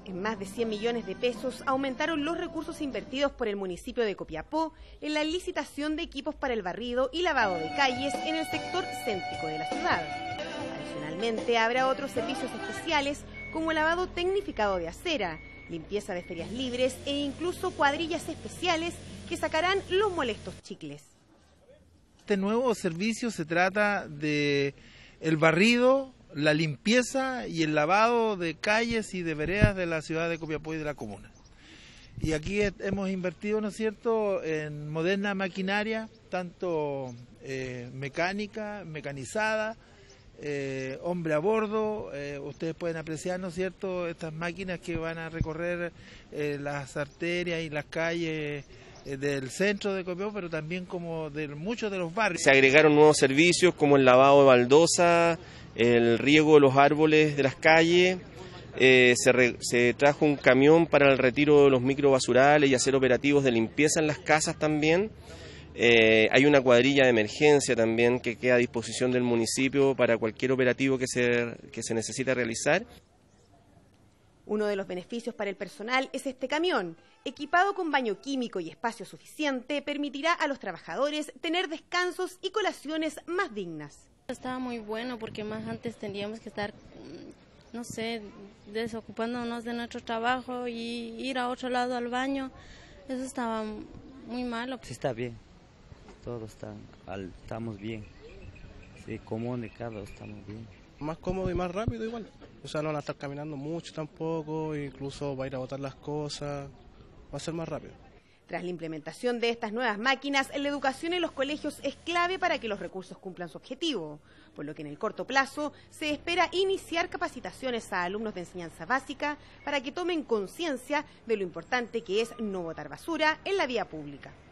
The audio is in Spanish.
En más de 100 millones de pesos aumentaron los recursos invertidos por el municipio de Copiapó en la licitación de equipos para el barrido y lavado de calles en el sector céntrico de la ciudad. Adicionalmente, habrá otros servicios especiales como lavado tecnificado de acera, limpieza de ferias libres e incluso cuadrillas especiales que sacarán los molestos chicles. Este nuevo servicio se trata de el barrido, la limpieza y el lavado de calles y de veredas de la ciudad de Copiapó y de la comuna. Y aquí hemos invertido, ¿no es cierto?, en moderna maquinaria, tanto mecánica, mecanizada, hombre a bordo. Ustedes pueden apreciar, ¿no es cierto?, estas máquinas que van a recorrer las arterias y las calles del centro de Copiapó, pero también como de muchos de los barrios. Se agregaron nuevos servicios como el lavado de baldosa, el riego de los árboles de las calles. Se trajo un camión para el retiro de los microbasurales y hacer operativos de limpieza en las casas también. Hay una cuadrilla de emergencia también que queda a disposición del municipio para cualquier operativo que se necesite realizar. Uno de los beneficios para el personal es este camión. Equipado con baño químico y espacio suficiente, permitirá a los trabajadores tener descansos y colaciones más dignas. Estaba muy bueno porque más antes tendríamos que estar, no sé, desocupándonos de nuestro trabajo y ir a otro lado al baño. Eso estaba muy malo. Sí, está bien. Todos estamos bien. Sí, comunicados estamos bien. Más cómodo y más rápido igual. O sea, no van a estar caminando mucho tampoco, incluso va a ir a botar las cosas, va a ser más rápido. Tras la implementación de estas nuevas máquinas, la educación en los colegios es clave para que los recursos cumplan su objetivo, por lo que en el corto plazo se espera iniciar capacitaciones a alumnos de enseñanza básica para que tomen conciencia de lo importante que es no botar basura en la vía pública.